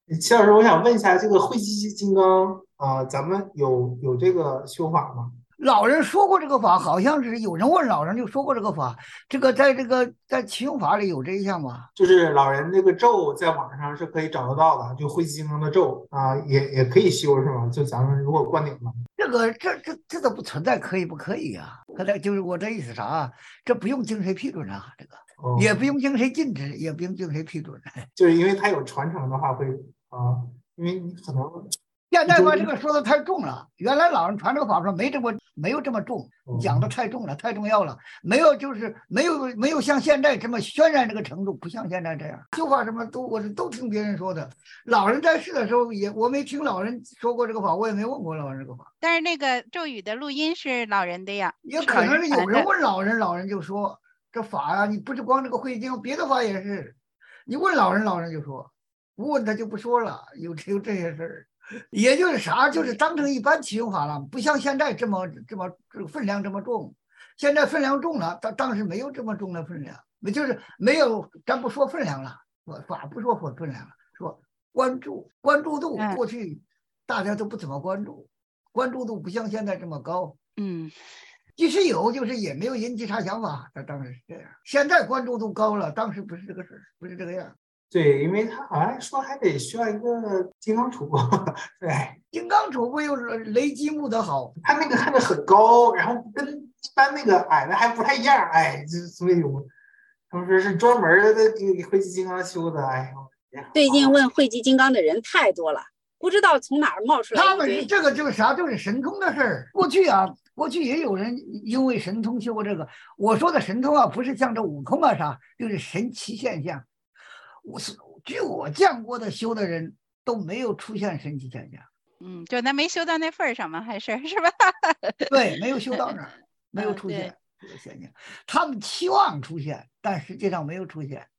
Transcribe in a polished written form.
齐老师，我想问一下，这个慧基金刚咱们有这个修法吗？ 老人说过这个法，好像是有人问老人就说过这个法，在启用法里有这一项吗？ 就是老人这个咒在网上是可以找得到的，就慧基金刚的咒也可以修是吗？就咱们如果关顶了， 这都不存在可以不可以啊？可能就是我这意思啥啊？这不用经谁批准啊，这个也不哦， 用经谁禁止，也不用经谁批准。 就是因为它有传承的话会啊，因为你可能现在把这一周个说的太重了，原来老人传这个法说没有这么重，讲的哦太重了，太重要了，没有像现在这么渲染这个程度，不像现在这样。修法什么我都听别人说的，老人在世的时候我没听老人说过这个法，我也没问过老人这个法， 但是那个咒语的录音是老人的呀， 也是老可能是有人传的。 人问老人，老人就说这法啊，你不是光这个慧经，别的法也是，你问老人，老人就说，不问他就不说了，有这些事儿。也就是啥，就是当成一般启用法了，不像现在这么这个分量这么重。现在分量重了，当时没有这么重的分量，就是没有，咱不说分量了，法不说分量了，说关注度， 嗯过去大家都不怎么关注，关注度不像现在这么高。 嗯， 即使有，就是也没有引起啥想法。他当时是这样，现在关注度高了，当时不是这个事儿，不是这个样。 对，因为他好像说还得需要一个金刚杵，对， 金刚杵不又是雷击木的好， 他那个看着很高，然后跟一般那个矮的还不太一样，哎，所以他们说是专门的给灰机金刚修的，哎呦， 最近问汇集金刚的人太多了，不知道从哪儿冒出来他一堆。 们是这个就是啥，就是神通的事儿。过去也有人因为神通修过这个。我说的神通啊，不是像这悟空啊啥，就是神奇现象。据我见过的修的人都没有出现神奇现象。 就咱没修到那份儿上嘛，还是吧？ 对，没有修到那儿，没有出对。 现这个现象。他们期望出现，但实际上没有出现。